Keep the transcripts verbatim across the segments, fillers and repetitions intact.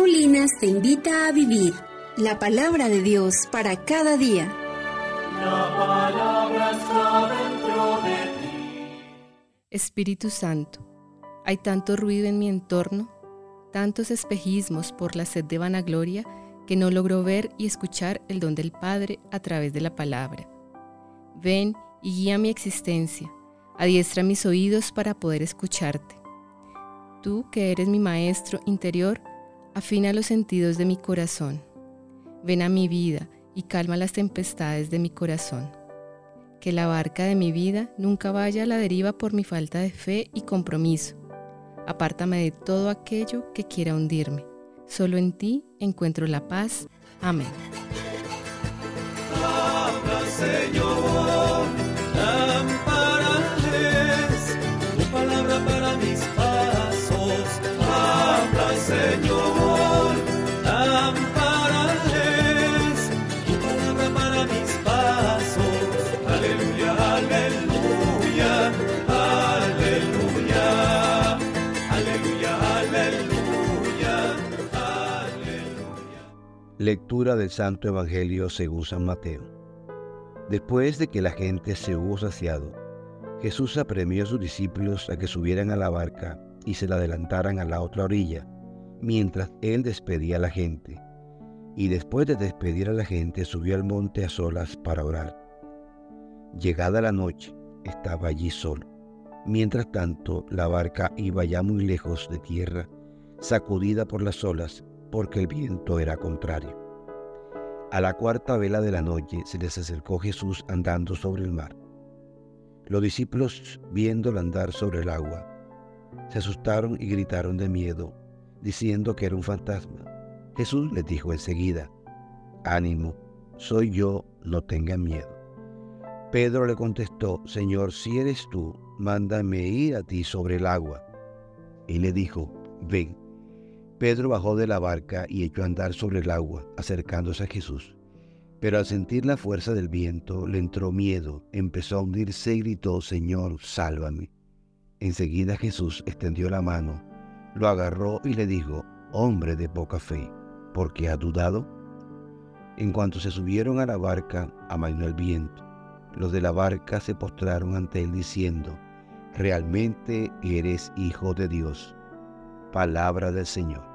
Paulinas te invita a vivir la palabra de Dios para cada día. La palabra está dentro de ti. Espíritu Santo, hay tanto ruido en mi entorno, tantos espejismos por la sed de vanagloria que no logro ver y escuchar el don del Padre a través de la palabra. Ven y guía mi existencia, adiestra mis oídos para poder escucharte. Tú, que eres mi maestro interior, afina los sentidos de mi corazón. Ven a mi vida y calma las tempestades de mi corazón. Que la barca de mi vida nunca vaya a la deriva por mi falta de fe y compromiso. Apártame de todo aquello que quiera hundirme. Solo en ti encuentro la paz. Amén. Habla, Señor, lámpara es tu palabra para mis pasos. Habla, Señor, lámpara es tu palabra para mis pasos. Aleluya, aleluya, aleluya, aleluya, aleluya, aleluya. Lectura del Santo Evangelio según San Mateo. Después de que la gente se hubo saciado, Jesús apremió a sus discípulos a que subieran a la barca y se la adelantaran a la otra orilla, mientras él despedía a la gente. Y después de despedir a la gente, subió al monte a solas para orar. Llegada la noche, estaba allí solo. Mientras tanto, la barca iba ya muy lejos de tierra, sacudida por las olas, porque el viento era contrario. A la cuarta vela de la noche se les acercó Jesús andando sobre el mar. Los discípulos, viéndolo andar sobre el agua, se asustaron y gritaron de miedo, diciendo que era un fantasma. Jesús les dijo enseguida: «Ánimo, soy yo, no tengan miedo». Pedro le contestó: «Señor, si eres tú, mándame ir a ti sobre el agua». Y le dijo: «Ven». Pedro bajó de la barca y echó a andar sobre el agua, acercándose a Jesús. Pero al sentir la fuerza del viento, le entró miedo, empezó a hundirse y gritó: «Señor, sálvame». Enseguida Jesús extendió la mano, lo agarró y le dijo: «Hombre de poca fe, ¿por qué has dudado?». En cuanto se subieron a la barca, amainó el viento. Los de la barca se postraron ante él diciendo: «Realmente eres Hijo de Dios». Palabra del Señor.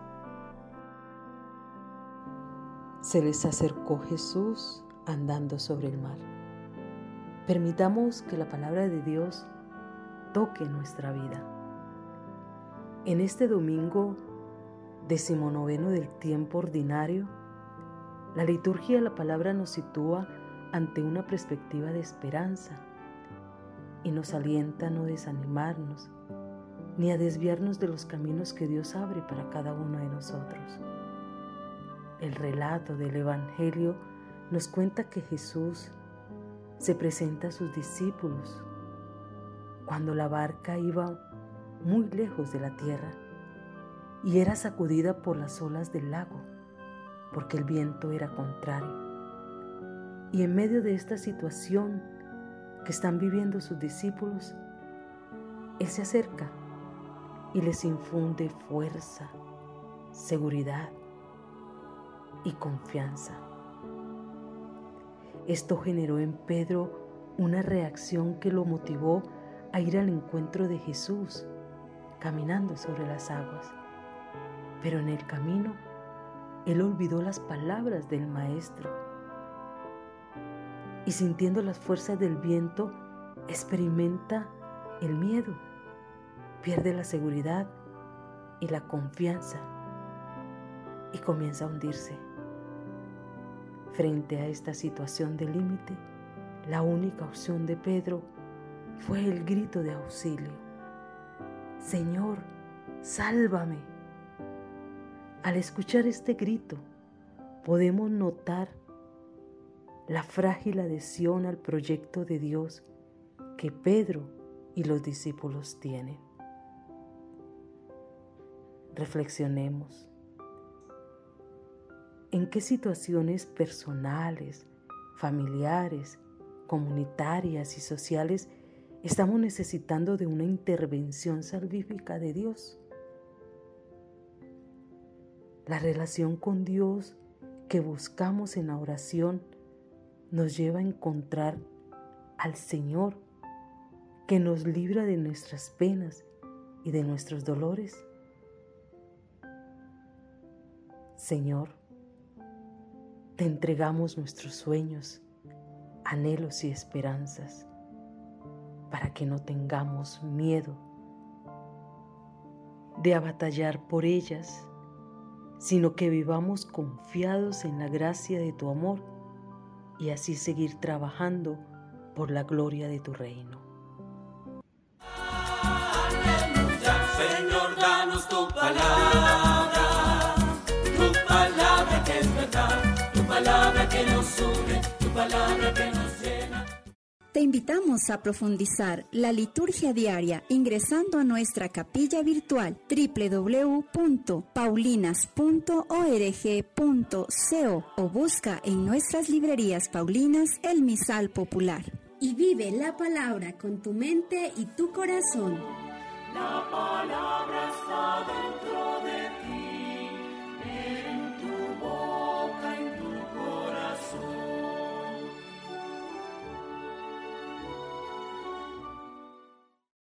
Se les acercó Jesús andando sobre el mar. Permitamos que la palabra de Dios toque nuestra vida. En este domingo decimonoveno del tiempo ordinario, la liturgia de la palabra nos sitúa ante una perspectiva de esperanza y nos alienta a no desanimarnos ni a desviarnos de los caminos que Dios abre para cada uno de nosotros. El relato del Evangelio nos cuenta que Jesús se presenta a sus discípulos cuando la barca iba muy lejos de la tierra y era sacudida por las olas del lago, porque el viento era contrario. Y en medio de esta situación que están viviendo sus discípulos, Él se acerca y les infunde fuerza, seguridad y confianza. Esto generó en Pedro una reacción que lo motivó a ir al encuentro de Jesús, caminando sobre las aguas. Pero en el camino, él olvidó las palabras del Maestro y, sintiendo las fuerzas del viento, experimenta el miedo, pierde la seguridad y la confianza y comienza a hundirse. Frente a esta situación de límite, la única opción de Pedro fue el grito de auxilio: «Señor, sálvame». Al escuchar este grito, podemos notar la frágil adhesión al proyecto de Dios que Pedro y los discípulos tienen. Reflexionemos. ¿En qué situaciones personales, familiares, comunitarias y sociales estamos necesitando de una intervención salvífica de Dios? La relación con Dios que buscamos en la oración nos lleva a encontrar al Señor que nos libra de nuestras penas y de nuestros dolores. Señor, te entregamos nuestros sueños, anhelos y esperanzas para que no tengamos miedo de batallar por ellas, sino que vivamos confiados en la gracia de tu amor y así seguir trabajando por la gloria de tu reino. Señor, danos tu palabra, tu palabra que es verdad, tu palabra que nos une, tu palabra que nos llena. Te invitamos a profundizar la liturgia diaria ingresando a nuestra capilla virtual doble u doble u doble u punto paulinas punto org punto co o busca en nuestras librerías paulinas el misal popular. Y vive la palabra con tu mente y tu corazón. La palabra está dentro de ti.